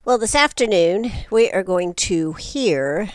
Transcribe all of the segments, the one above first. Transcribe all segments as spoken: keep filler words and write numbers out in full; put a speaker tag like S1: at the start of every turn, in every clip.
S1: Well, this afternoon we are going to hear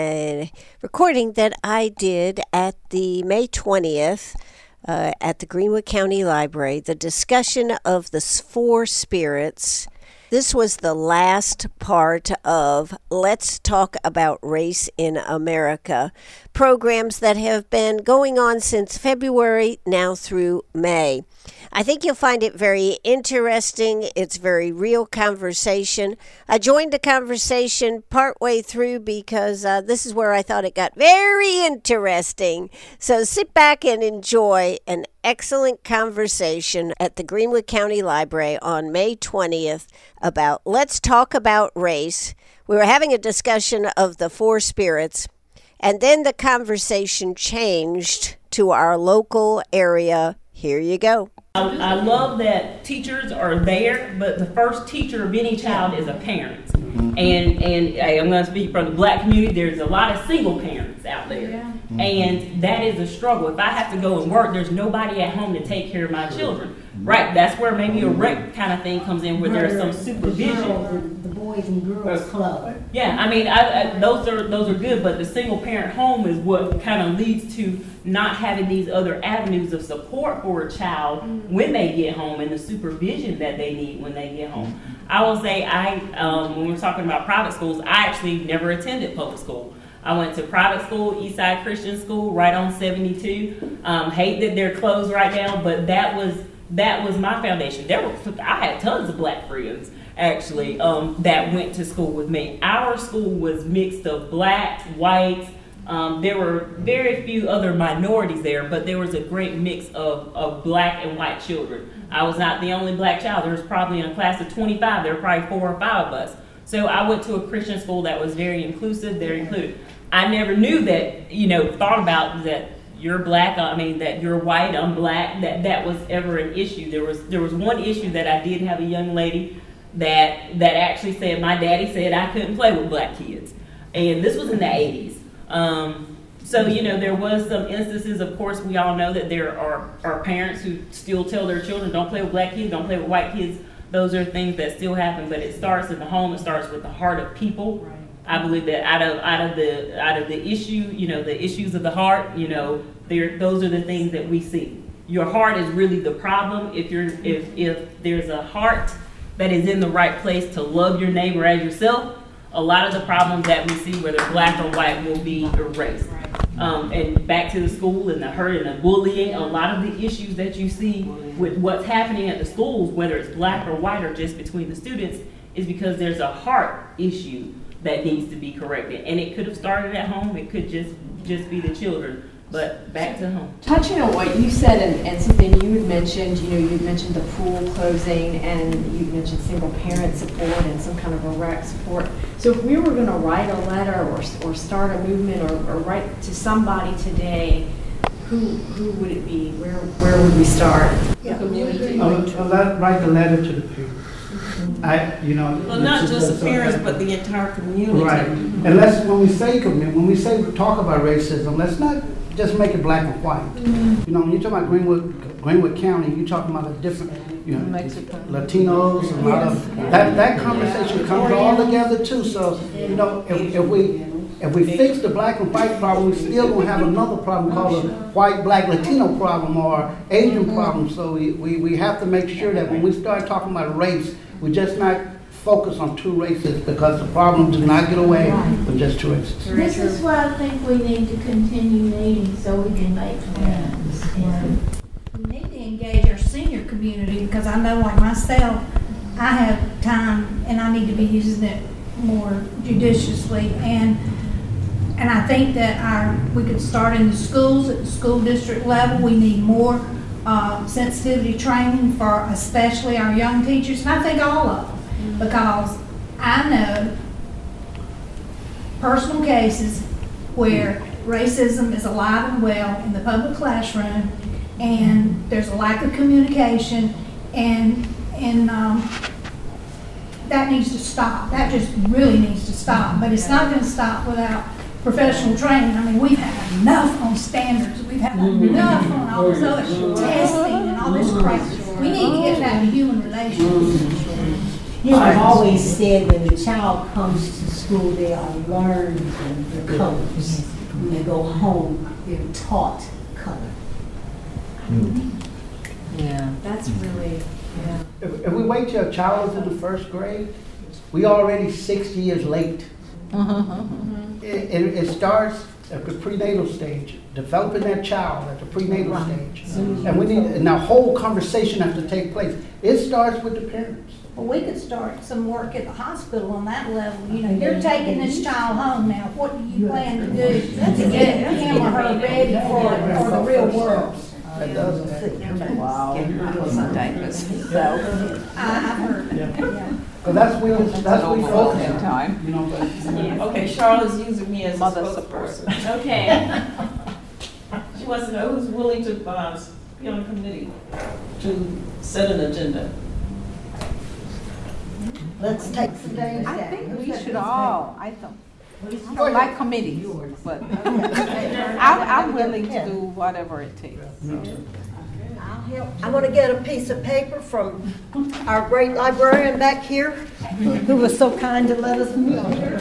S1: a recording that I did at the May twentieth uh, at the Greenwood County Library, the discussion of the four spirits. This was the last part of Let's Talk About Race in America, programs that have been going on since February now through May. I think you'll find it very interesting. It's very real conversation. I joined the conversation partway through because uh, this is where I thought it got very interesting. So sit back and enjoy an excellent conversation at the Greenwood County Library on May twentieth about Let's Talk About Race. We were having a discussion of the four spirits, and then the conversation changed to our local area. Here you go.
S2: I, I love that teachers are there, but the first teacher of any child is a parent. Mm-hmm. And and I'm going to speak from the black community. There's a lot of single parents out there. Yeah. Mm-hmm. And that is a struggle. If I have to go and work, there's nobody at home to take care of my children. Mm-hmm. Right? That's where maybe a rec kind of thing comes in, where there's some supervision.
S3: The Boys and Girls Club.
S2: Yeah, I mean, I, I, those are those are good, but the single parent home is what kind of leads to not having these other avenues of support for a child mm-hmm. when they get home, and the supervision that they need when they get home. I will say, I um, when we're talking about private schools, I actually never attended public school. I went to private school, Eastside Christian School, right on seventy-two. Um, hate that they're closed right now, but that was that was my foundation. There were I had tons of black friends actually um, that went to school with me. Our school was mixed of blacks, whites. Um, there were very few other minorities there, but there was a great mix of, of black and white children. I was not the only black child. There was probably in a class of twenty-five, there were probably four or five of us. So I went to a Christian school that was very inclusive, very included. I never knew that, you know, thought about that you're black, I mean, that you're white, I'm black, that that was ever an issue. There was there was one issue that I did have a young lady that that actually said, my daddy said I couldn't play with black kids. And this was in the eighties. Um, so, you know, there was some instances, of course, we all know that there are, are parents who still tell their children, don't play with black kids, don't play with white kids. Those are things that still happen, but it starts in the home, it starts with the heart of people. Right. I believe that out of out of the out of the issue, you know, the issues of the heart, you know, there those are the things that we see. Your heart is really the problem. If you're if if there's a heart that is in the right place to love your neighbor as yourself, a lot of the problems that we see, whether black or white, will be erased. Um, and back to the school and the hurt and the bullying, a lot of the issues that you see with what's happening at the schools, whether it's black or white or just between the students, is because there's a heart issue that needs to be corrected. And it could have started at home, it could just, just be the children. But back to home.
S4: Touching on what you said and, and something you had mentioned, you know, you mentioned the pool closing and you mentioned single parent support and some kind of a rec support. So if we were going to write a letter or or start a movement or, or write to somebody today, who who would it be? Where where would we start?
S3: Yeah,
S4: community.
S5: I'll, I'll write the letter to the people. I, you know,
S3: well, not just the parents, but the entire community.
S5: Right. Mm-hmm. And let's, when we say community, when we say talk about racism, let's not just make it black and white. Mm-hmm. You know, when you're talking about Greenwood, Greenwood County, you're talking about a different, you know, Mexico. Latinos, a lot of that. That conversation yes. comes all together too. So, you know, if, if we if we fix the black and white problem, we still gonna have another problem called a white, black, Latino problem or Asian mm-hmm. problem. So we, we we have to make sure that when we start talking about race, we just not focus on two races, because the problem does not get away right. with just two races.
S6: This is why I think we need to continue meeting so we can make plans. And
S7: we need to engage our senior community, because I know, like myself, I have time and I need to be using it more judiciously. And and I think that our we could start in the schools at the school district level. We need more uh, sensitivity training for especially our young teachers, and I think all of them. Because I know personal cases where racism is alive and well in the public classroom, and there's a lack of communication, and and um, that needs to stop. That just really needs to stop. But it's not going to stop without professional training. I mean, we've had enough on standards. We've had enough on all this other testing and all this crap. We need to get back to human relations.
S3: You know, I've always said when the child comes to school, they are learned the colors. When they go home, they're taught color.
S4: Yeah, that's really, yeah.
S5: If, if we wait till a child is in the first grade, we already six years late. It, it, it starts at the prenatal stage, developing that child at the prenatal stage. And we need, and the whole conversation has to take place. It starts with the parents.
S7: Well, we could start some work at the hospital on that level. You know, you're taking this child home now. What do you plan to do to get him or her ready for, for the real world?
S5: That doesn't.
S4: Wow. So,
S7: I've heard, yeah.
S5: So that's we, that's what we focus on.
S4: time.
S5: You know, but
S3: Okay, Charlotte's using me as a
S4: Mother
S3: spokesperson. Okay. She wants to know who's willing to uh, be on the committee to set an agenda. Let's take some days.
S8: I think we should all, I don't, I don't like committees, but I'm, I'm willing to do whatever it takes.
S3: I'm gonna get a piece of paper from our great librarian back here, who was so kind to let us meet here.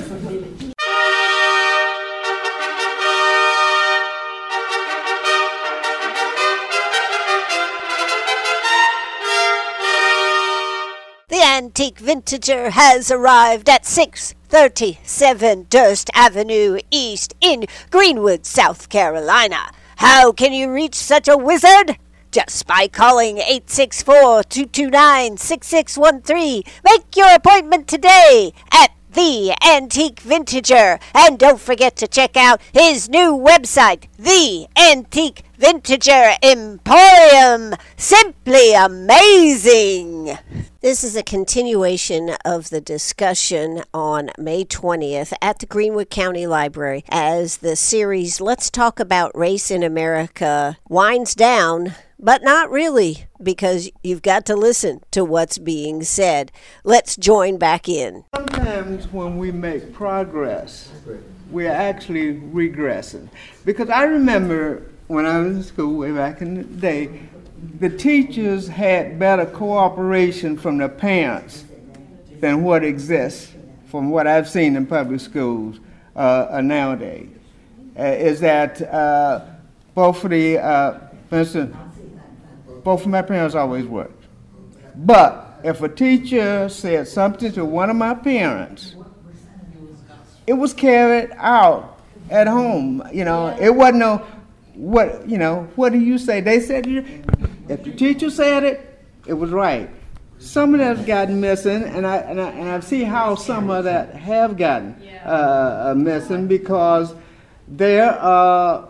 S1: The Antique Vintager has arrived at six thirty-seven Durst Avenue East in Greenwood, South Carolina. How can you reach such a wizard? Just by calling eight six four, two two nine, six six one three. Make your appointment today at The Antique Vintager. And don't forget to check out his new website, The Antique Vintager Emporium. Simply amazing. This is a continuation of the discussion on May twentieth at the Greenwood County Library as the series Let's Talk About Race in America winds down, but not really, because you've got to listen to what's being said. Let's join back in.
S9: Sometimes when we make progress, we're actually regressing. Because I remember when I was in school way back in the day, the teachers had better cooperation from the parents than what exists from what I've seen in public schools uh, nowadays. Uh, is that uh, both of the, uh, for instance, both of my parents always worked. But if a teacher said something to one of my parents, it was carried out at home. You know, it wasn't no, what, you know, what do you say? They said, if the teacher said it, it was right. Some of that's gotten missing, and I and I, and I see how some of that have gotten uh, missing because there are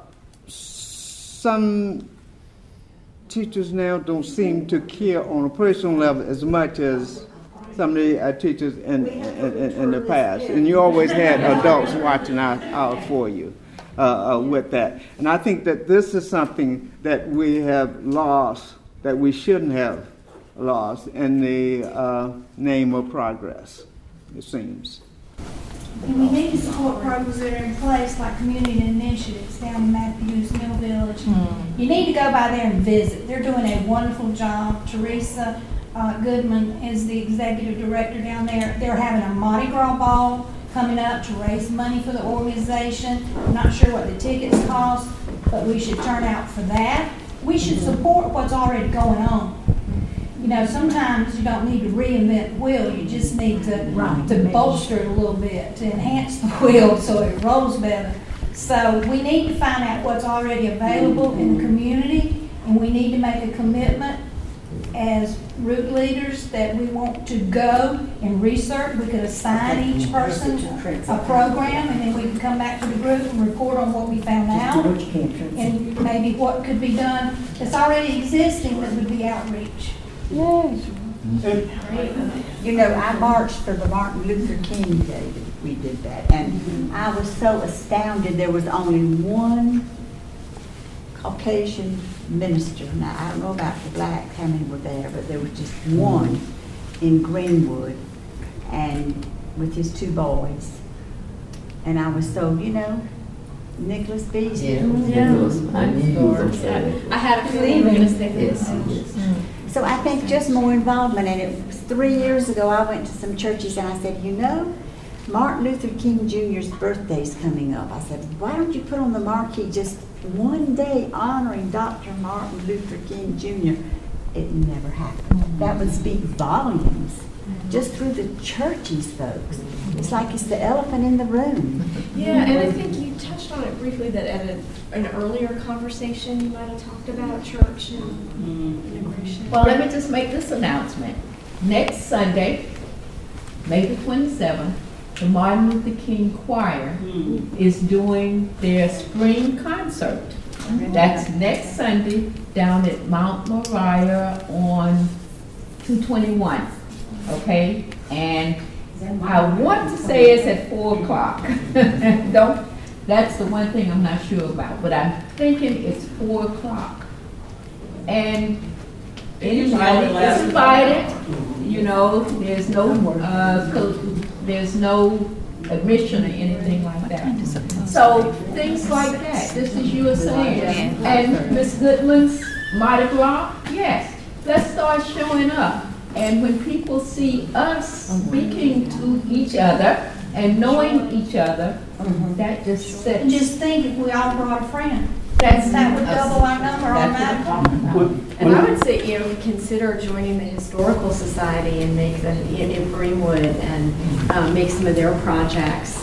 S9: some teachers now don't seem to care on a personal level as much as some of the uh, teachers in, in, in, in the past. And you always had adults watching out, out for you uh, uh, with that. And I think that this is something that we have lost, that we shouldn't have lost in the uh, name of progress, it seems.
S7: And we need to support programs that are in place, like community initiatives down in Matthews, Mill Village. Mm. You need to go by there and visit. They're doing a wonderful job. Teresa uh, Goodman is the executive director down there. They're having a Mardi Gras ball coming up to raise money for the organization. I'm not sure what the tickets cost, but we should turn out for that. We should support what's already going on. You know, sometimes you don't need to reinvent the wheel, you just need to, right. to bolster it a little bit, to enhance the wheel so it rolls better. So we need to find out what's already available in the community, and we need to make a commitment as root leaders that we want to go and research. We could assign each person a program, and then we can come back to the group and report on what we found out, and maybe what could be done that's already existing that would be outreach.
S8: Yes. You know, I marched for the Martin Luther King Day. We did that. And I was so astounded there was only one Caucasian minister. Now, I don't know about the blacks, how many were there, but there was just one in Greenwood and with his two boys. And I was so, you know, Nicholas Beasley.
S4: Yeah. Yeah. I had a feeling you were going to say this.
S8: So I think just more involvement, and it was three years ago, I went to some churches and I said, you know, Martin Luther King Junior's birthday's coming up. I said, why don't you put on the marquee just one day honoring Doctor Martin Luther King Junior? It never happened. That would speak volumes just through the churches, folks. It's like it's the elephant in the room.
S4: Yeah, and I think you touched on it briefly that at a, an earlier conversation you might have talked about church and integration.
S6: Well, let me just make this announcement. Next Sunday, May the twenty-seventh, the Martin Luther King Choir is doing their spring concert. That's next Sunday down at Mount Moriah on two twenty-one, okay? And I want to say it's at four o'clock. Don't, that's the one thing I'm not sure about, but I'm thinking it's four o'clock. And anybody is invited, you know, there's no, uh, co- there's no admission or anything like that. So things like that, just as you were saying. And Miz Goodman's Mardi Gras, yes, let's start showing up. And when people see us speaking to each other and knowing each other, that just sets.
S7: And just think if we all brought a friend,
S6: That's
S7: that would double our number automatically.
S4: And I would say, you know, consider joining the Historical Society and make the, in, in Greenwood and um, make some of their projects,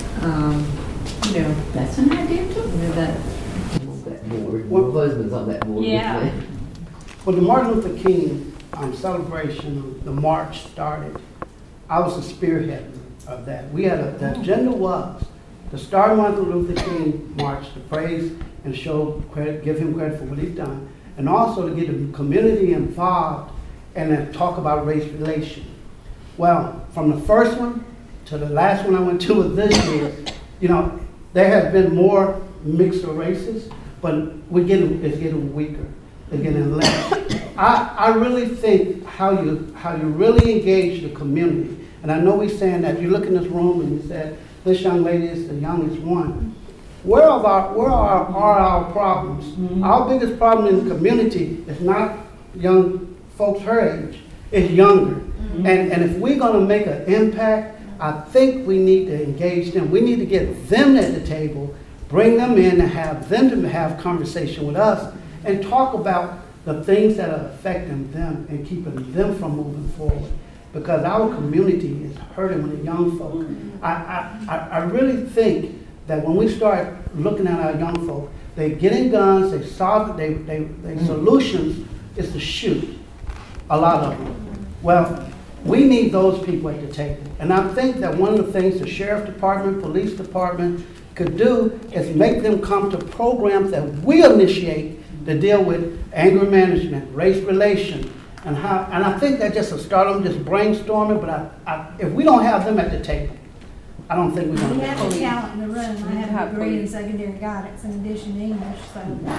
S4: um, you know.
S6: That's an idea too.
S4: You know, that.
S10: That board. My husband's on that board.
S2: Yeah.
S10: with me.
S5: When the Martin Luther King um, celebration, the march started, I was the spearhead of that. We had a, the agenda was to start Martin Luther King march to praise and show credit, give him credit for what he's done, and also to get the community involved and then talk about race relations. Well, from the first one to the last one I went to with this year, you know, there has been more mixed races, but we're getting, it's getting weaker. It's getting less. I, I really think how you how you really engage the community, and I know we're saying that you look in this room and you said this young lady is the youngest one. Where are our where are, are our problems? Mm-hmm. Our biggest problem in the community is not young folks her age, it's younger. Mm-hmm. And and if we're gonna make an impact, I think we need to engage them. We need to get them at the table, bring them in and have them to have conversation with us and talk about the things that are affecting them and keeping them from moving forward. Because our community is hurting with the young folk. I, I, I really think that when we start looking at our young folk, they get in guns, they solve, they, they, they mm-hmm. solutions is to shoot, a lot of them. Well, we need those people at the table. And I think that one of the things the sheriff department, police department could do is make them come to programs that we initiate to deal with anger management, race relations, and how. And I think that just will start them just brainstorming. But I, I, if we don't have them at the table, I don't think we're going
S7: We
S5: to.
S7: have a talent in the room. I have a degree in secondary guidance in addition to English, so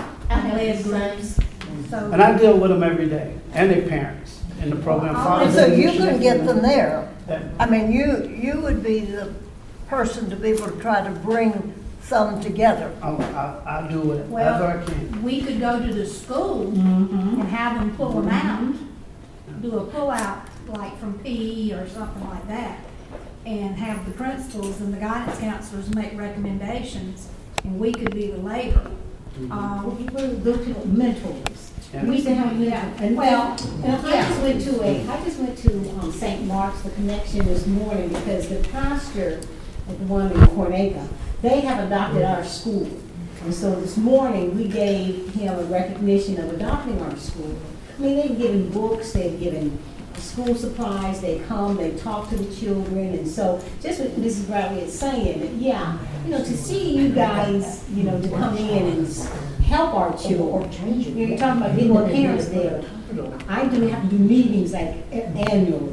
S7: I led groups. So.
S5: And I deal with them every day, and their parents in the program.
S3: And so you can get them there. I mean, you you would be the person to be able to try to bring some together.
S5: I'll, I'll, I'll do whatever
S7: Well,
S5: I can.
S7: we could go to the school
S6: Mm-hmm.
S7: and have them pull them out, do a pull out like from P E or something like that, and have the principals and the guidance counselors make recommendations, and we could be the labor. Um,
S3: We could go to the mentors.
S5: Yeah.
S3: We used to have mentors. And
S7: Well,
S3: and I just went to a, I just went to um, Saint Mark's, the connection this morning, because the pastor at the one in Cornega, they have adopted our school. And so this morning, we gave him a recognition of adopting our school. I mean, they've given books, they've given school supplies, they come, they talk to the children, and so just what Missus Bradley is saying, that yeah, you know, to see you guys, you know, to come in and s- help our children. You know, you're talking about getting the parents there. I do have to do meetings like a- annually.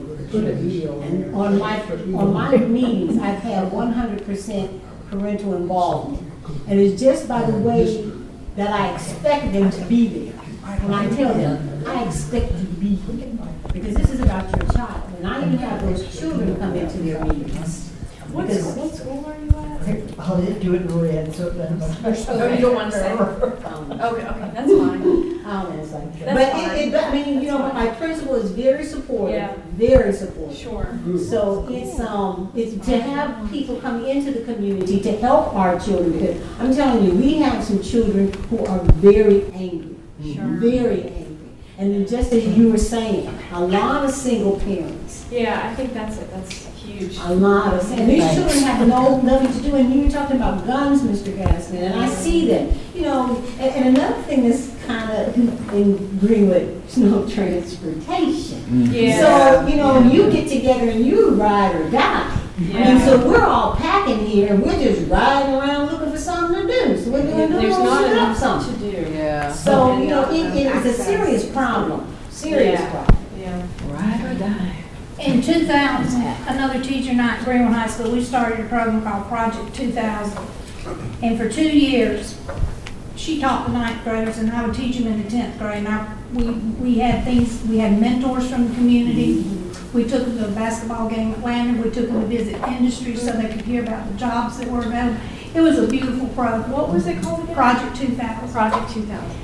S3: And on my, on my meetings, I've had one hundred percent parental involvement. And it's just by the way that I expect them to be there. When I tell them, I expect you to be here, because this is about your child. And I even have those children come into their meetings.
S4: What
S3: Because-
S4: what school are you at?
S3: Oh, they do it in red, so it doesn't.
S4: Oh, you don't want to say? Okay, okay, that's fine.
S3: I don't want to say.
S4: That's
S3: But
S4: fine.
S3: it, it, but I mean, you
S4: That's
S3: know,
S4: fine.
S3: my principal is very supportive,
S4: Yeah.
S3: very supportive.
S4: Sure.
S3: So it's, um, it's to have people come into the community to help our children, because I'm telling you, we have some children who are very angry,
S4: Sure.
S3: very angry. And then just as you were saying, a lot of single parents,
S4: Yeah, I think that's, that's huge.
S3: a lot of, and these children have no, nothing to do, and you were talking about guns, Mister Gaskin, and I see that, you know, and, and another thing that's kind of in Greenwood, no transportation.
S4: Yeah.
S3: So, you know, you get together and you ride or die. I mean,
S4: Yeah.
S3: so we're all packing here, and we're just riding around looking for something to do, so we're doing,
S4: There's
S3: no,
S4: not
S3: shut up
S4: enough
S3: something.
S4: to do.
S6: Yeah.
S3: So, you know, it, it is a
S4: Access.
S3: serious problem, serious
S4: Yeah.
S3: problem.
S4: Yeah.
S6: Ride or die.
S7: In two thousand, another teacher and I at Greenwood High School, we started a program called Project two thousand. And for two years, she taught the ninth graders and I would teach them in the tenth grade. And I, we, we had things, we had mentors from the community. We took them to a basketball game at Landon. We took them to visit industry so they could hear about the jobs that were available. It was a beautiful program.
S4: What was it called again?
S7: Project two thousand.
S4: Project two thousand.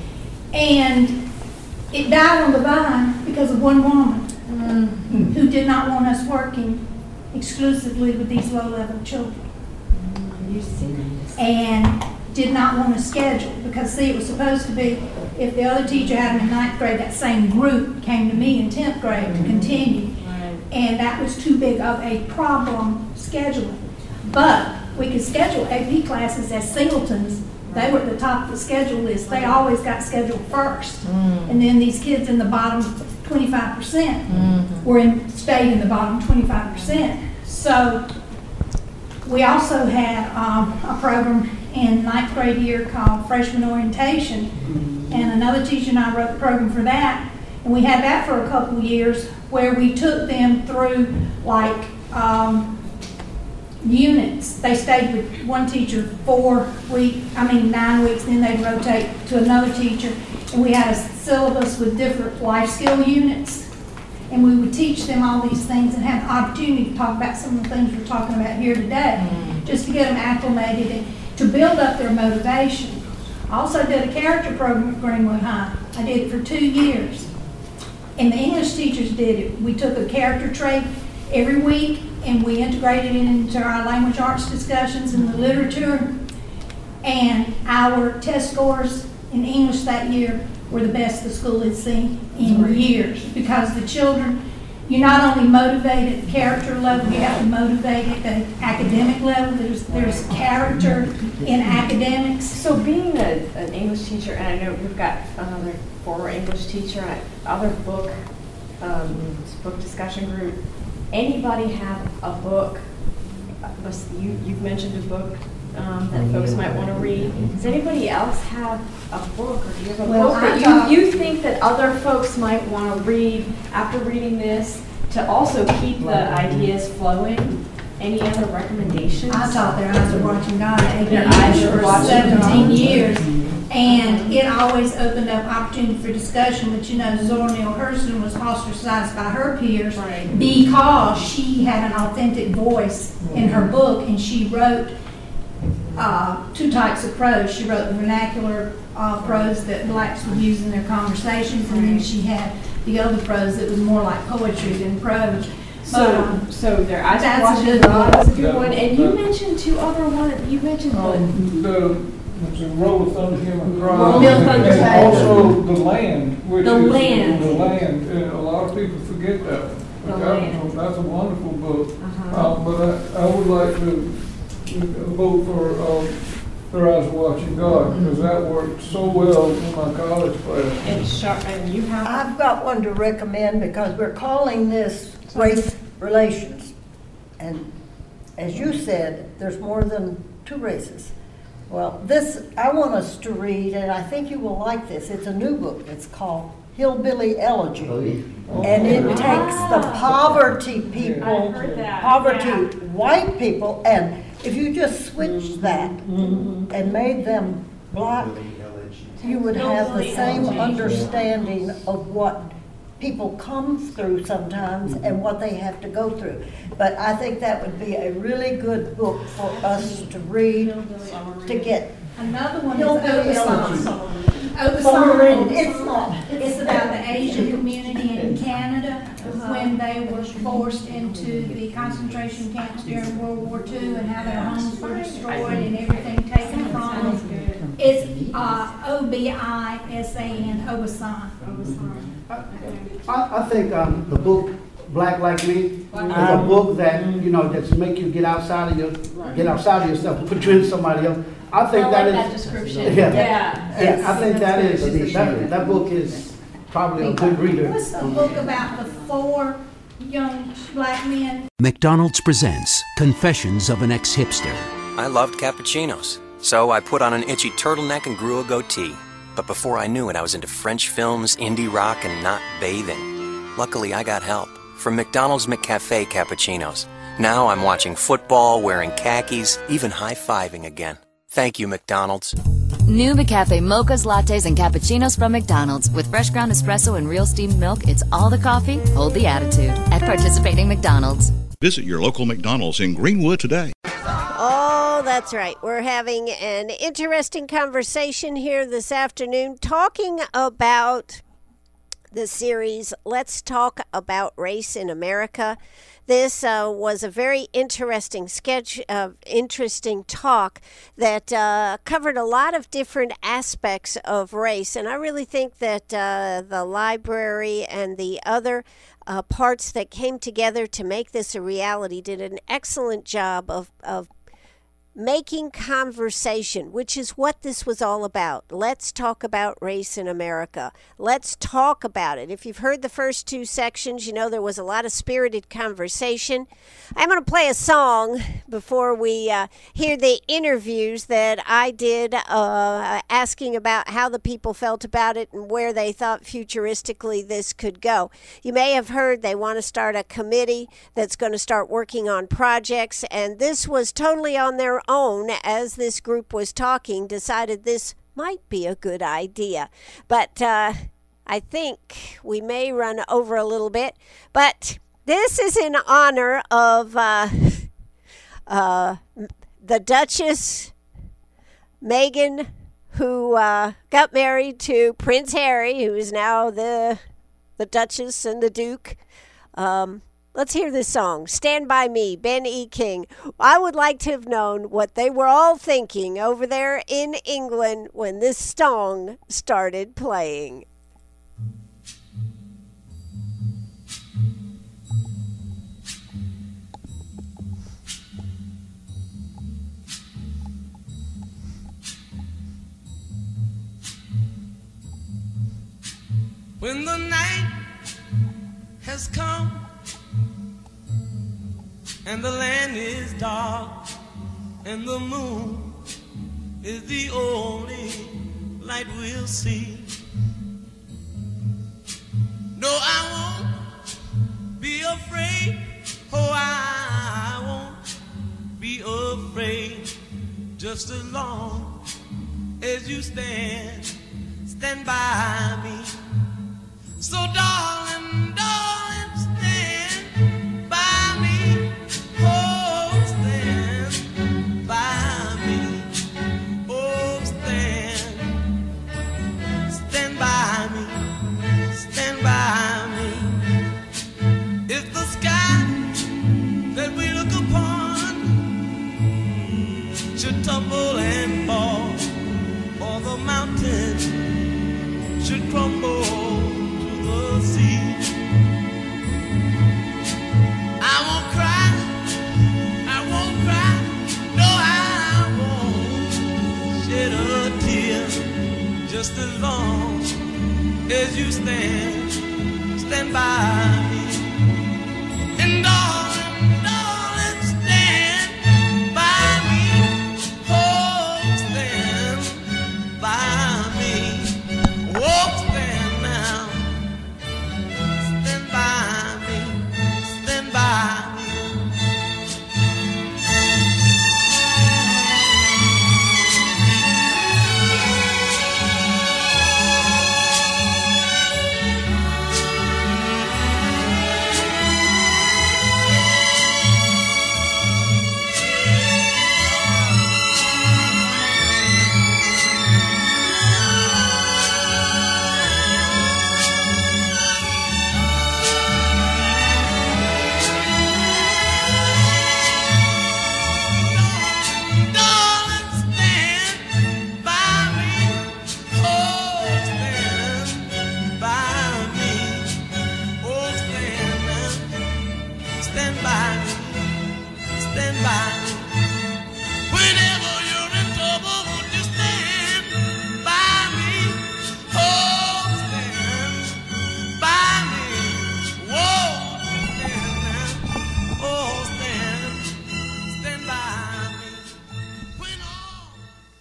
S7: And it died on the vine because of one woman who did not want us working exclusively with these low-level children.
S4: You see.
S7: And did not want to schedule, because see, it was supposed to be, if the other teacher had them in ninth grade, that same group came to me in tenth grade to continue.
S4: Right.
S7: And that was too big of a problem scheduling. But we could schedule A P classes as singletons. They were at the top of the schedule list. They always got scheduled first. And then these kids in the bottom twenty-five percent were in, stayed in the bottom twenty-five percent. So we also had um, a program in ninth grade year called Freshman Orientation. And another teacher and I wrote the program for that. And we had that for a couple of years where we took them through like um, units. They stayed with one teacher four week, I mean nine weeks, then they'd rotate to another teacher. And we had a syllabus with different life skill units. And we would teach them all these things and have the opportunity to talk about some of the things we're talking about here today, just to get them acclimated and to build up their motivation. I also did a character program at Greenwood High. I did it for two years. And the English teachers did it. We took a character trait every week and we integrated it into our language arts discussions and the literature. And our test scores in English that year were the best the school had seen in years, because the children, you not only motivate at the character level, you have to motivate at the academic level. There's there's character in academics.
S4: So being a, an English teacher, and I know we've got another former English teacher, I- other book, um, book discussion group, anybody have a book, uh, you, you've mentioned a book um, that folks might want to read. Does anybody else have a book, or do you have a
S3: Well,
S4: book
S3: I
S4: that
S3: thought-
S4: you, you think that other folks might want to read after reading this to also keep the ideas flowing? Any other recommendations?
S7: I taught their eyes are watching God at
S4: Their
S7: A P
S4: eyes are
S7: for
S4: watching
S7: seventeen
S4: God.
S7: years. And it always opened up opportunity for discussion, but you know, Zora Neale Hurston was ostracized by her peers
S4: Right.
S7: because she had an authentic voice in her book, and she wrote uh, two types of prose. She wrote the vernacular uh, prose that blacks would use in their conversations, and then she had the other prose that was more like poetry than prose.
S4: So,
S7: Um,
S4: so their eyes
S7: that's
S4: are
S7: a
S4: watching
S7: good
S4: God
S7: one.
S4: is a good one. And you mentioned two other ones. You mentioned the
S11: Um, the, it's a Roll of Thunder, Hill and Cry.
S4: Roll of Thunder,
S11: And
S4: Hill.
S11: also the land, which
S4: The
S11: is.
S4: Land.
S11: The land, and a lot of people forget that one.
S4: The
S11: But that
S4: Land.
S11: was a- That's a wonderful book.
S4: Uh-huh.
S11: Uh, but I, I would like to uh, vote for, um, Their Eyes Are Watching God, because that worked so well in my college class.
S4: and sharp, and you have.
S12: I've got one to recommend because we're calling this race relations. And as you said, there's more than two races. Well, this, I want us to read, and I think you will like this. It's a new book. It's called Hillbilly Elegy.
S10: Oh, yeah.
S12: And it takes the poverty people,
S4: I heard that,
S12: poverty
S4: yeah.
S12: white people, and if you just switched that and made them black, you would have the same understanding of what people come through sometimes and what they have to go through. But I think that would be a really good book for us to read, to get
S7: Another one is
S12: Hillbilly
S7: Open
S12: Elegy.
S7: Song. Obasan,
S12: It's not.
S7: it's about the Asian community in Canada when they were forced into the concentration camps during World War Two and how their homes were destroyed and everything taken from them. It's uh, O B I S A N, Obasan.
S5: I, I think um, the book Black Like Me is a book that, you know, that's make you get outside of your, get outside of yourself, put you in somebody else. I think
S4: I
S5: that
S4: like
S5: is.
S4: that description.
S5: Yeah.
S4: Yeah.
S5: And I think that is, that, that book is probably a good reader.
S7: What's the book about the four young black men?
S13: McDonald's presents Confessions of an Ex-Hipster.
S14: I loved cappuccinos, so I put on an itchy turtleneck and grew a goatee. But before I knew it, I was into French films, indie rock, and not bathing. Luckily, I got help from McDonald's McCafe cappuccinos. Now I'm watching football, wearing khakis, even high-fiving again. Thank you, McDonald's.
S15: New McCafe mochas, lattes, and cappuccinos from McDonald's. With fresh ground espresso and real steamed milk, it's all the coffee, hold the attitude. At participating McDonald's.
S16: Visit your local McDonald's in Greenwood today.
S1: Oh, that's right. We're having an interesting conversation here this afternoon talking about the series Let's Talk About Race in America. This uh, was a very interesting sketch, uh, interesting talk that uh, covered a lot of different aspects of race. And I really think that uh, the library and the other uh, parts that came together to make this a reality did an excellent job of, of making conversation, which is what this was all about. Let's talk about race in America. Let's talk about it. If you've heard the first two sections, you know there was a lot of spirited conversation. I'm going to play a song before we uh, hear the interviews that I did uh, asking about how the people felt about it and where they thought futuristically this could go. You may have heard they want to start a committee that's going to start working on projects, and this was totally on their own as this group was talking, decided this might be a good idea. But uh, I think we may run over a little bit. But this is in honor of uh, uh, the Duchess Meghan, who uh, got married to Prince Harry, who is now the, the Duchess and the Duke. Um, Let's hear this song, Stand By Me, Ben E. King. I would like to have known what they were all thinking over there in England when this song started playing.
S17: When the night has come and the land is dark, and the moon is the only light we'll see. No, I won't be afraid. Oh, I won't be afraid. Just as long as you stand, stand by me. So, darling, darling, stand by me. Oh, stand by me. Oh, stand. Stand by me. Stand by me. If the sky that we look upon should tumble and fall, or the mountain should crumble to the sea, I won't cry, I won't cry, no, I won't shed a tear. Just as long as you stand, stand by me. And darling, darling, stand by me. Oh, stand by me. Oh, stand now. Stand by me. Stand by me. by me. Whenever you're in trouble, won't you stand by me? Oh, stand by me. Whoa, stand now. Oh, stand, stand by me. When all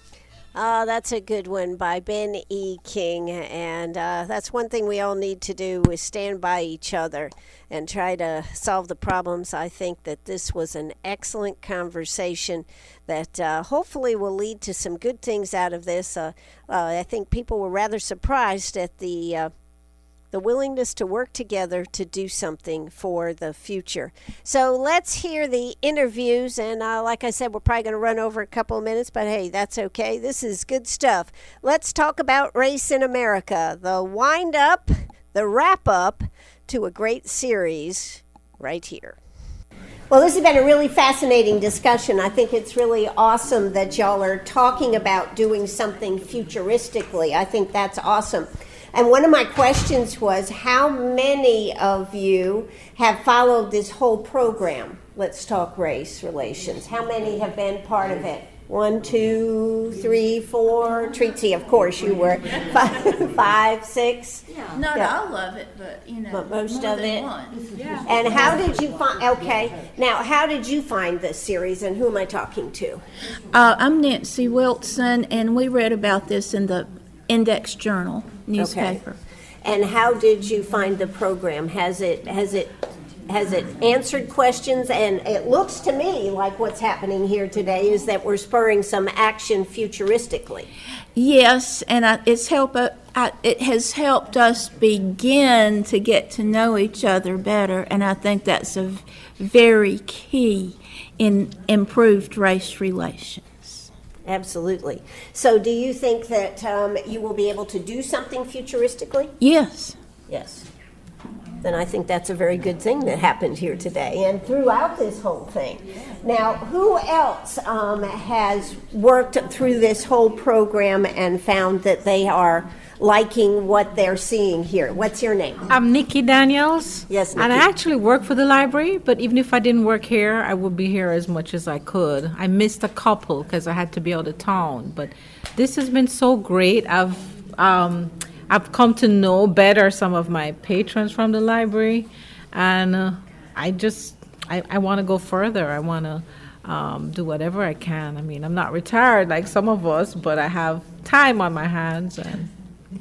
S1: Oh, that's a good one by Ben E. King. And uh, that's one thing we all need to do is stand by each other and try to solve the problems. I think that this was an excellent conversation that uh, hopefully will lead to some good things out of this. Uh, uh, I think people were rather surprised at the uh, the willingness to work together to do something for the future. So let's hear the interviews. And uh, like I said, we're probably going to run over a couple of minutes, but hey, that's okay. This is good stuff. Let's talk about race in America, the wind up, the wrap up to a great series right here. Well, this has been a really fascinating discussion. I think it's really awesome that y'all are talking about doing something futuristically. I think that's awesome. And one of my questions was, how many of you have followed this whole program, Let's Talk Race Relations? How many have been part of it? One, two, three, four. Treatsy, of course, you were. Five, five six.
S18: Yeah. Not
S1: Yeah.
S18: all of it, but you know,
S1: But most
S18: more
S1: of
S18: than
S1: it.
S18: one. Yeah.
S1: And how did you find, okay, now how did you find this series and who am I talking to?
S18: Uh, I'm Nancy Wilson, and we read about this in the Index Journal newspaper.
S1: Okay. And how did you find the program? Has it has it has it answered questions? And it looks to me like what's happening here today is that we're spurring some action futuristically.
S18: Yes, and I, it's help. Uh, I, it has helped us begin to get to know each other better, and I think that's a v- very key in improved race relations.
S1: Absolutely. So do you think that um, you will be able to do something futuristically?
S18: Yes.
S1: Yes. Then I think that's a very good thing that happened here today and throughout this whole thing. Now, who else um, has worked through this whole program and found that they are liking what they're seeing here? What's your name?
S19: I'm Nikki Daniels.
S1: Yes, Nikki.
S19: And I actually work for the library, but even if I didn't work here, I would be here as much as I could. I missed a couple because I had to be out of town, but this has been so great. I've um, I've come to know better some of my patrons from the library, and uh, I just I, I want to go further. I want to um, do whatever I can. I mean, I'm not retired like some of us, but I have time on my hands. And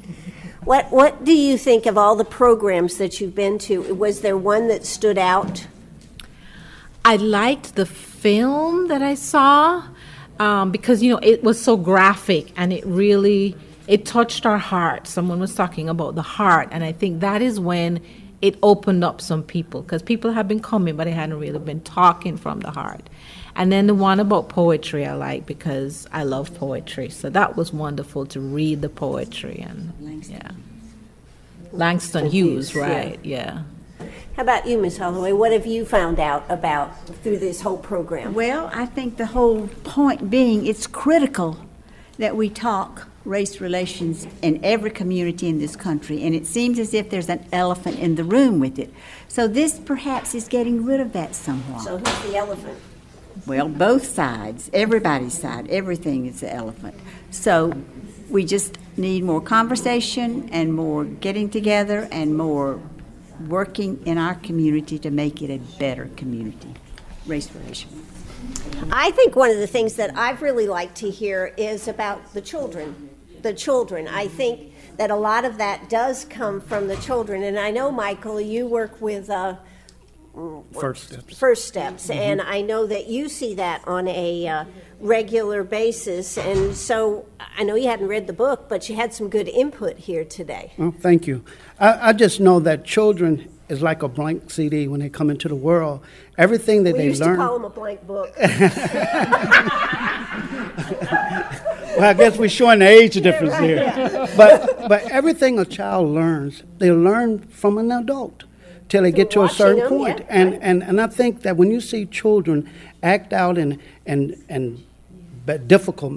S1: What What do you think of all the programs that you've been to? Was there one that stood out?
S19: I liked the film that I saw um, because, you know, it was so graphic and it really, it touched our heart. Someone was talking about the heart, and I think that is when it opened up some people, because people have been coming, but they hadn't really been talking from the heart. And then the one about poetry I like because I love poetry. So that was wonderful to read the poetry. And Langston. yeah. Langston Hughes, right, yeah. yeah.
S1: How about you, Miz Holloway? What have you found out about through this whole program?
S8: Well, I think the whole point being it's critical that we talk race relations in every community in this country, and it seems as if there's an elephant in the room with it. So this perhaps is getting rid of that somewhat.
S1: So who's the elephant?
S8: Well, both sides, everybody's side, everything is the elephant. So we just need more conversation and more getting together and more working in our community to make it a better community, race relations.
S1: I think one of the things that I've really liked to hear is about the children. The children. I think that a lot of that does come from the children. And I know, Michael, you work with uh,
S20: First Steps.
S1: First Steps,
S20: Mm-hmm.
S1: and I know that you see that on a uh, regular basis. And so I know you hadn't read the book, but you had some good input here today.
S5: Well, thank you. I, I just know that children is like a blank C D when they come into the world. Everything that
S1: we
S5: they
S1: used
S5: learn.
S1: to call them a blank book.
S5: Well, I guess we're showing the age difference
S1: right,
S5: here.
S1: yeah.
S5: But but everything a child learns, they learn from an adult till they get to a certain
S1: them,
S5: point.
S1: yeah,
S5: and,
S1: right.
S5: and and I think that when you see children act out in and and but difficult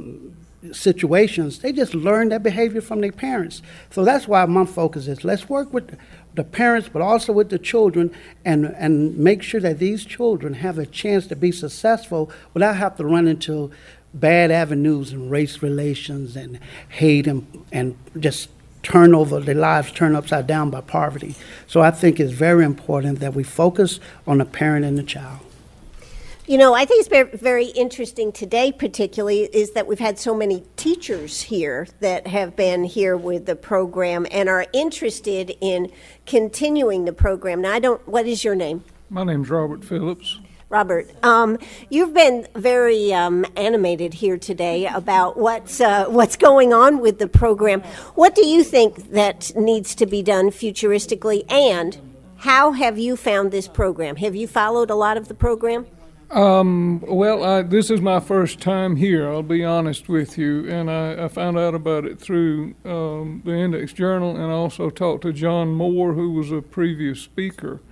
S5: situations, they just learn that behavior from their parents. So that's why my focus is let's work with the parents, but also with the children, and, and make sure that these children have a chance to be successful without having to run into bad avenues and race relations and hate and, and just turn over, their lives turn upside down by poverty. So I think it's very important that we focus on the parent and the child.
S1: You know, I think it's very, very interesting today, particularly, is that we've had so many teachers here that have been here with the program and are interested in continuing the program. Now, I don't, what is your name?
S11: My name's Robert Phillips.
S1: Robert, um, you've been very um, animated here today about what's uh, what's going on with the program. What do you think that needs to be done futuristically, and how have you found this program? Have you followed a lot of the program?
S11: Um, well, I, this is my first time here, I'll be honest with you, and I, I found out about it through um, the Index Journal, and also talked to John Moore, who was a previous speaker.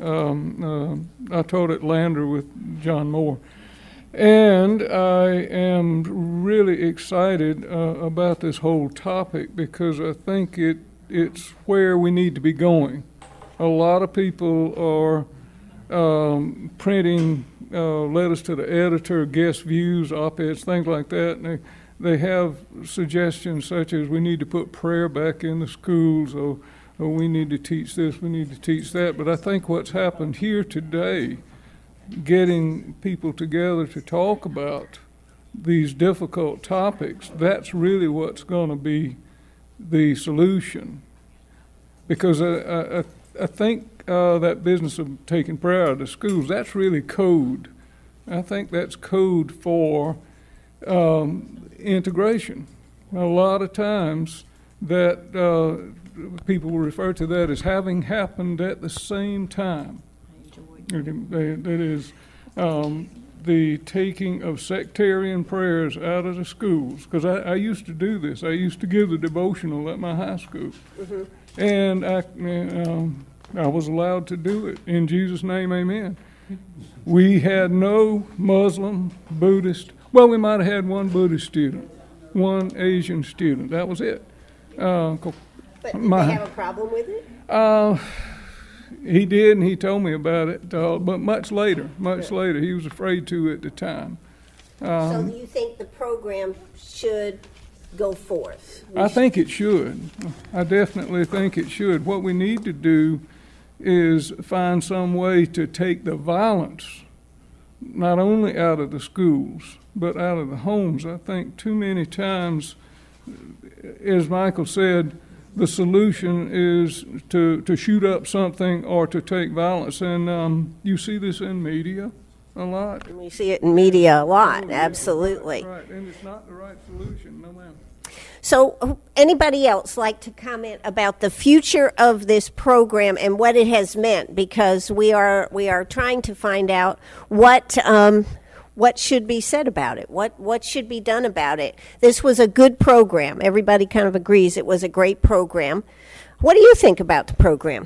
S11: Um, uh, I taught at Lander with John Moore. And I am really excited uh, about this whole topic because I think it it's where we need to be going. A lot of people are um, printing uh, letters to the editor, guest views, op-eds, things like that. And they, they have suggestions such as we need to put prayer back in the schools, or Oh, we need to teach this, we need to teach that. But I think what's happened here today, getting people together to talk about these difficult topics, that's really what's going to be the solution. Because I, I, I think uh, that business of taking prayer out of the schools, that's really code. I think that's code for um, integration. A lot of times that uh, people will refer to that as having happened at the same time. That is um, the taking of sectarian prayers out of the schools. Because I, I used to do this. I used to give the devotional at my high school. Mm-hmm. And I, um, I was allowed to do it. In Jesus' name, amen. We had no Muslim, Buddhist. Well, we might have had one Buddhist student, one Asian student. That was it. Uh,
S1: But did
S11: My,
S1: they have a problem with it?
S11: Uh, he did, and he told me about it, uh, but much later, much
S1: Good.
S11: later. He was afraid to at the time. Um,
S1: so you think the program should go forth? We
S11: I
S1: should-
S11: think it should. I definitely think it should. What we need to do is find some way to take the violence not only out of the schools, but out of the homes. I think too many times, as Michael said, the solution is to, to shoot up something or to take violence. And um, you see this in media a lot.
S1: We see it in media a lot, absolutely.
S11: Right, and it's not the right solution, no ma'am.
S1: So anybody else like to comment about the future of this program and what it has meant? Because we are we are trying to find out what um, what should be said about it, what what should be done about it. This was a good program. Everybody kind of agrees it was a great program. What do you think about the program?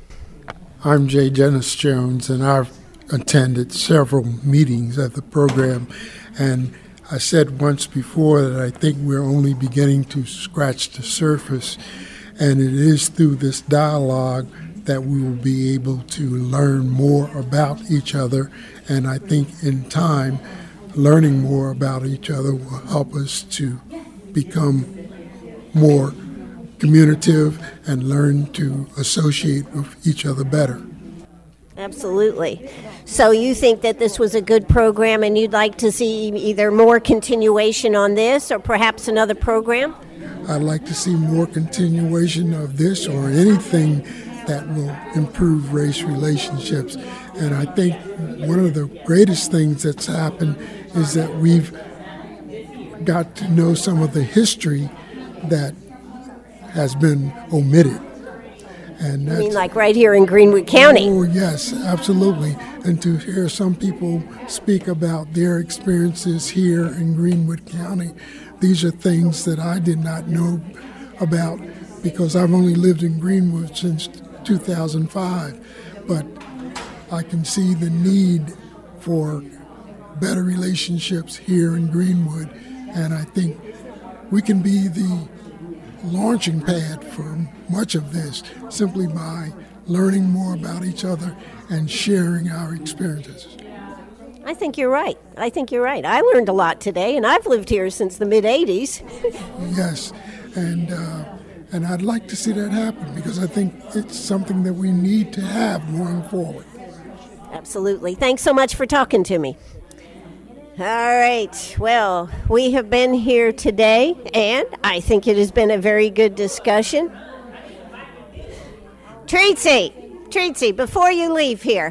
S21: I'm Jay Dennis Jones, and I've attended several meetings at the program, and I said once before that I think we're only beginning to scratch the surface, and it is through this dialogue that we will be able to learn more about each other, and I think in time, learning more about each other will help us to become more communicative and learn to associate with each other better.
S1: Absolutely. So you think that this was a good program and you'd like to see either more continuation on this or perhaps another program?
S21: I'd like to see more continuation of this or anything that will improve race relationships. And I think one of the greatest things that's happened is that we've got to know some of the history that has been omitted. And
S1: I mean, like right here in Greenwood County.
S21: Oh, yes, absolutely. And to hear some people speak about their experiences here in Greenwood County, these are things that I did not know about because I've only lived in Greenwood since two thousand five. But I can see the need for better relationships here in Greenwood, and I think we can be the launching pad for much of this, simply by learning more about each other and sharing our experiences.
S1: I think you're right. I think you're right. I learned a lot today, and I've lived here since the mid eighties.
S21: Yes, and uh, and I'd like to see that happen because I think it's something that we need to have going forward.
S1: Absolutely. Thanks so much for talking to me. All right. Well, we have been here today, and I think it has been a very good discussion. Treatsy, Treatsy, before you leave here,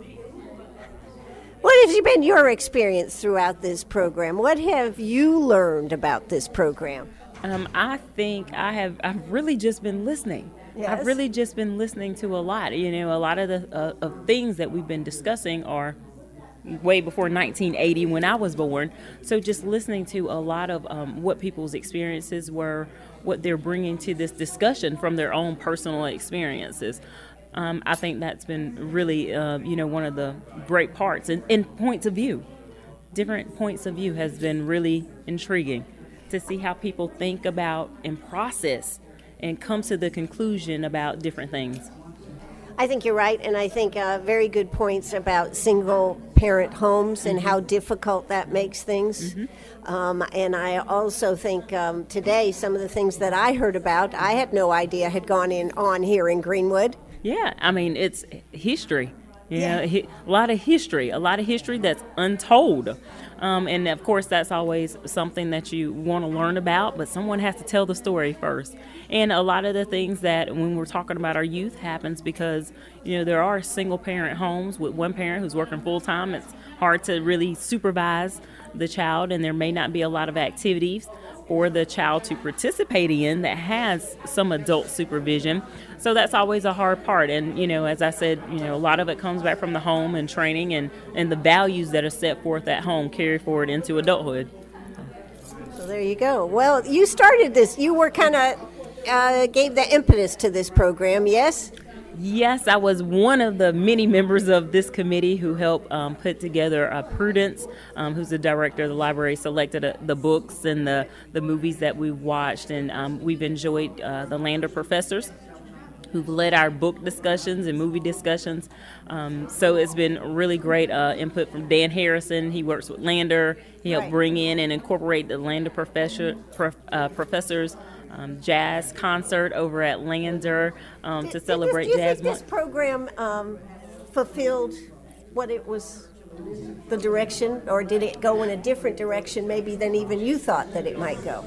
S1: what has been your experience throughout this program? What have you learned about this program?
S2: Um, I think I have. I've really just been listening.
S1: Yes.
S2: I've really just been listening to a lot. You know, a lot of the uh, of things that we've been discussing are way before nineteen eighty when I was born. So just listening to a lot of um, what people's experiences were, what they're bringing to this discussion from their own personal experiences. Um, I think that's been really, uh, you know, one of the great parts. And, and points of view, different points of view has been really intriguing to see how people think about and process and come to the conclusion about different things.
S1: I think you're right, and I think uh, very good points about single-parent homes and mm-hmm. how difficult that makes things. Mm-hmm. Um, and I also think um, today some of the things that I heard about, I had no idea had gone in on here in Greenwood.
S2: Yeah, I mean, it's history. You
S1: Yeah.
S2: know, hi- a lot of history, a lot of history that's untold. Um, and of course, that's always something that you want to learn about, but someone has to tell the story first. And a lot of the things that when we're talking about our youth happens because, you know, there are single parent homes with one parent who's working full time. It's hard to really supervise the child, and there may not be a lot of activities for the child to participate in that has some adult supervision. So that's always a hard part. And, you know, as I said, you know, a lot of it comes back from the home and training and, and the values that are set forth at home carry forward into adulthood.
S1: So there you go. Well, you started this. You were kind of uh, gave the impetus to this program, yes?
S2: Yes, I was one of the many members of this committee who helped um, put together uh, Prudence, um, who's the director of the library, selected uh, the books and the, the movies that we've watched, and um, we've enjoyed uh, the Lander professors who've led our book discussions and movie discussions. Um, so it's been really great uh, input from Dan Harrison. He works with Lander. He helped
S1: Right.
S2: bring in and incorporate the Lander professor, prof, uh, professors Um, jazz concert over at Lander um, to celebrate
S1: Do you
S2: Jazz
S1: think this
S2: Month.
S1: program um, fulfilled what it was, the direction, or did it go in a different direction maybe than even you thought that it might go?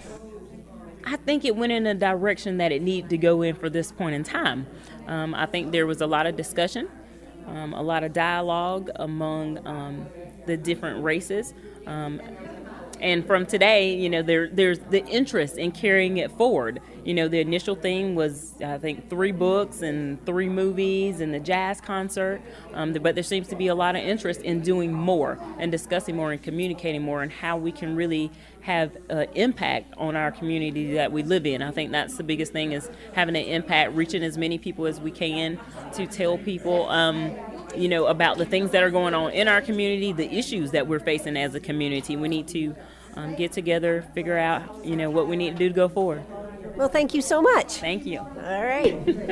S2: I think it went in a direction that it needed to go in for this point in time. Um, I think there was a lot of discussion, um, a lot of dialogue among um, the different races. Um, And from today, you know, there there's the interest in carrying it forward. You know, the initial thing was, I think, three books and three movies and the jazz concert. Um, but there seems to be a lot of interest in doing more and discussing more and communicating more and how we can really have an impact on our community that we live in. I think that's the biggest thing, is having an impact, reaching as many people as we can to tell people, um, you know, about the things that are going on in our community, the issues that we're facing as a community. We need to um, get together, figure out, you know, what we need to do to go forward.
S1: Well, thank you so much.
S2: Thank you.
S1: All right.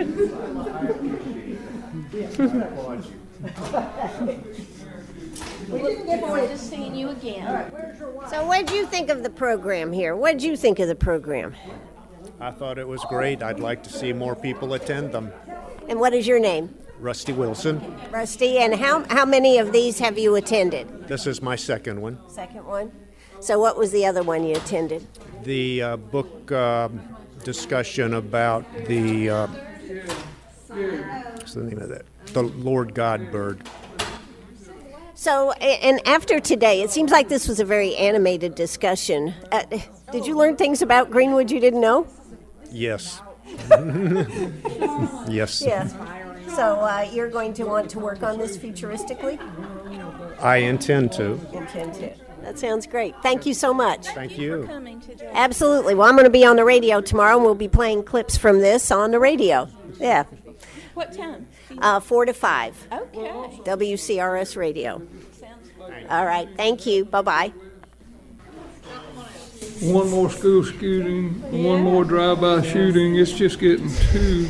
S18: We didn't get forward to seeing you again.
S1: So what did you think of the program here? What did you think of the program?
S9: I thought it was great. I'd like to see more people attend them.
S1: And what is your name?
S9: Rusty Wilson.
S1: Rusty, and how, how many of these have you attended?
S9: This is my second one.
S1: Second one. So what was the other one you attended?
S9: The uh, book uh, discussion about the, uh, what's the name of that? The Lord God bird.
S1: So, and after today, it seems like this was a very animated discussion. Uh, did you learn things about Greenwood you didn't know?
S9: Yes. Yes.
S1: Yes. So uh, you're going to want to work on this futuristically?
S9: I intend to.
S1: Intend to. That sounds great. Thank you so much.
S9: Thank you.
S1: Absolutely. Well, I'm going to be on the radio tomorrow, and we'll be playing clips from this on the radio. Yeah.
S18: What time?
S1: Uh, four to five.
S18: Okay.
S1: W C R S Radio. All right. Thank you. Bye-bye.
S11: one more school shooting, one more drive-by shooting. It's just getting too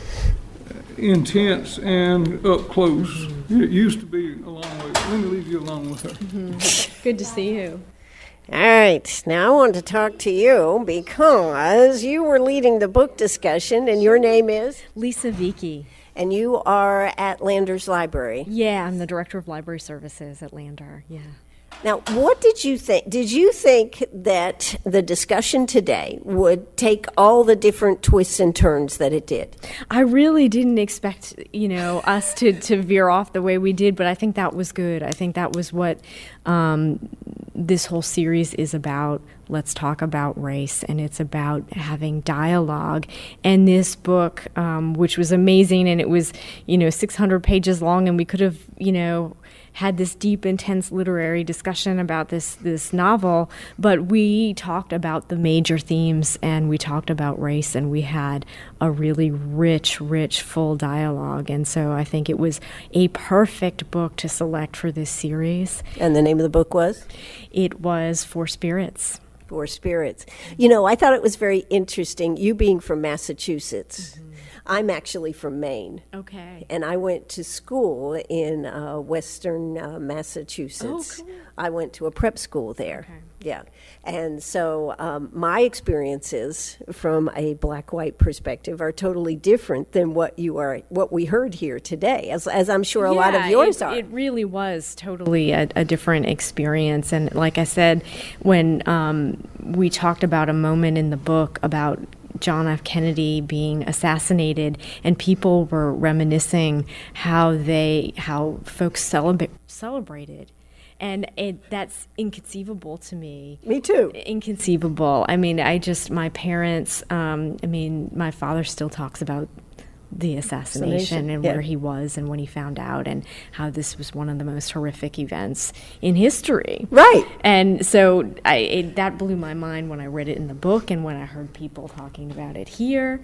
S11: intense and up close. It used to be a long way. Let me leave you alone with her.
S4: Mm-hmm. Good to see you.
S1: All right, now I want to talk to you because you were leading the book discussion, and your name is?
S6: Lisa Vicky.
S1: And you are at Landers Library.
S6: Yeah, I'm the Director of Library Services at Lander, yeah.
S1: Now, what did you think? Did you think that the discussion today would take all the different twists and turns that it did?
S6: I really didn't expect, you know, us to, to veer off the way we did, but I think that was good. I think that was what um, this whole series is about. Let's talk about race, and it's about having dialogue. And this book, um, which was amazing, and it was, you know, six hundred pages long, and we could have, you know, had this deep, intense literary discussion about this this novel, but we talked about the major themes, and we talked about race, and we had a really rich, rich, full dialogue. And so I think it was a perfect book to select for this series.
S1: And the name of the book was?
S6: It was Four Spirits.
S1: Four Spirits. You know, I thought it was very interesting, you being from Massachusetts. Mm-hmm. I'm actually from Maine.
S6: Okay.
S1: And I went to school in uh, Western uh, Massachusetts.
S6: Oh, cool.
S1: I went to a prep school there.
S6: Okay.
S1: Yeah. And so um, my experiences from a black-white perspective are totally different than what you are, what we heard here today, as, as I'm sure a
S6: yeah,
S1: lot of yours
S6: it,
S1: are.
S6: It really was totally a, a different experience. And like I said, when um, we talked about a moment in the book about John F. Kennedy being assassinated, and people were reminiscing how they, how folks celebra- celebrated. And it, that's inconceivable to me.
S1: Me too.
S6: Inconceivable. I mean, I just, my parents, um, I mean, my father still talks about the assassination and
S1: yeah.
S6: where he was and when he found out, and how this was one of the most horrific events in history.
S1: Right.
S6: And so I, it, that blew my mind when I read it in the book and when I heard people talking about it here.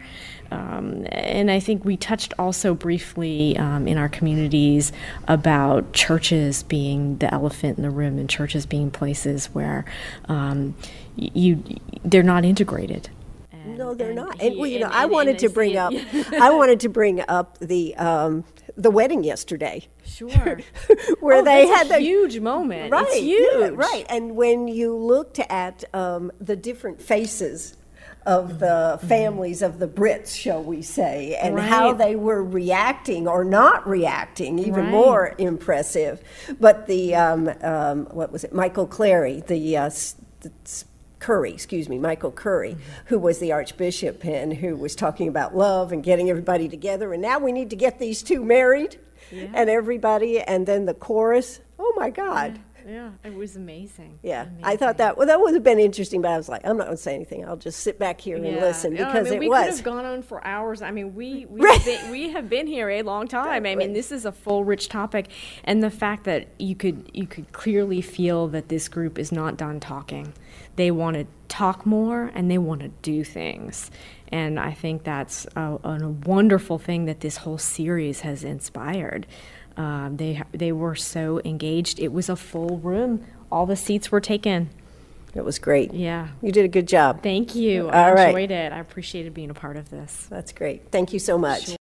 S6: Um, and I think we touched also briefly um, in our communities about churches being the elephant in the room, and churches being places where um, you they're not integrated.
S1: No, they're
S6: and
S1: not.
S6: he-
S1: And well, you know,
S6: and-
S1: I
S6: and-
S1: wanted
S6: and
S1: to
S6: I
S1: bring
S6: see
S1: up,
S6: it.
S1: I wanted to bring up the um, the wedding yesterday.
S6: Sure.
S1: Where
S6: Oh,
S1: they
S6: that's
S1: had
S6: a
S1: the
S6: huge moment.
S1: Right,
S6: It's huge.
S1: yeah, right. And when you looked at um, the different faces of the families of the Brits, shall we say, and how
S6: Right.
S1: they were reacting or not reacting, even
S6: Right.
S1: more impressive. But the um, um, what was it? Michael Clary, the uh, s- the s- Curry, excuse me, Michael Curry, who was the Archbishop and who was talking about love and getting everybody together. And now we need to get these two married,
S6: Yeah.
S1: and everybody, and then the chorus. Oh my God.
S6: Yeah, it was amazing.
S1: Yeah, I thought that, well, that would have been interesting, but I was like, I'm not going to say anything. I'll just sit back here and
S6: Yeah.
S1: listen,
S6: No,
S1: because
S6: I mean,
S1: it
S6: we
S1: was.
S6: could have gone on for hours. I mean, we we have been, we have been here a long time. I mean, this is a full, rich topic, and the fact that you could you could clearly feel that this group is not done talking. They want to talk more, and they want to do things. And I think that's a, a wonderful thing that this whole series has inspired. Um, they they were so engaged. It was a full room. All the seats were taken.
S1: It was great.
S6: Yeah.
S1: You did a good job.
S6: Thank you.
S1: All
S6: I
S1: right.
S6: enjoyed it. I appreciated being a part of this.
S1: That's great. Thank you so much.